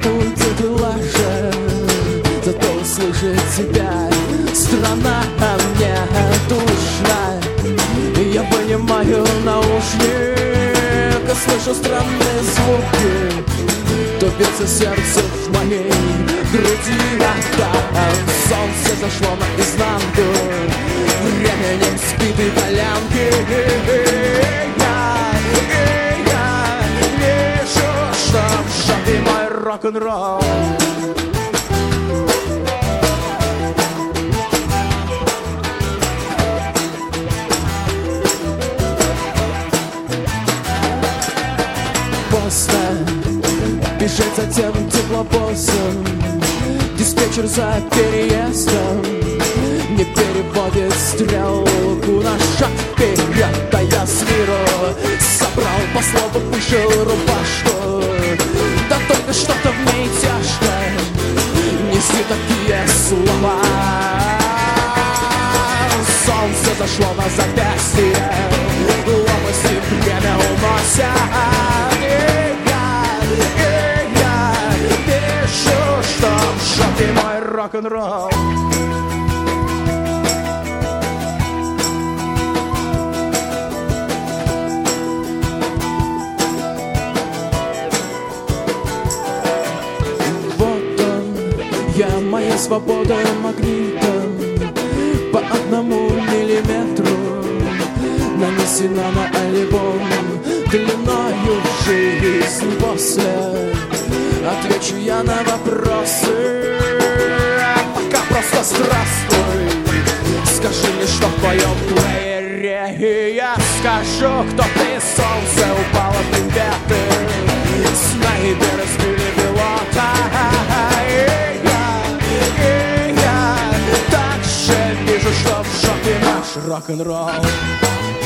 будет лучше, зато услышать тебя страна мне душная. Я понимаю наушник, слышу странные звуки, топится сердце в моей груди. Солнце зашло наизнанку, временем спит итальянки. Я вижу, что в шапе мой рок-н-ролл. Бежать за тем тепловозом, диспетчер за переездом не переводит стрелку на шаг вперед. А я с миру собрал по слову, вышел рубашку, да только что-то в ней тяжко. Неси такие слова. Солнце зашло на запястье, лопасти время унося. Что в шапе мой рок-н-ролл. Вот он, я, моя свобода магнитом, по 1 миллиметру нанесена на альбом длиною в жизнь. После отвечу я на вопросы, а пока просто здравствуй. Скажи мне, что в твоем плеере, и я скажу, кто ты. Солнце упало, приветы, снайперы сбили пилота. И я также вижу, что в жопе наш рок-н-ролл.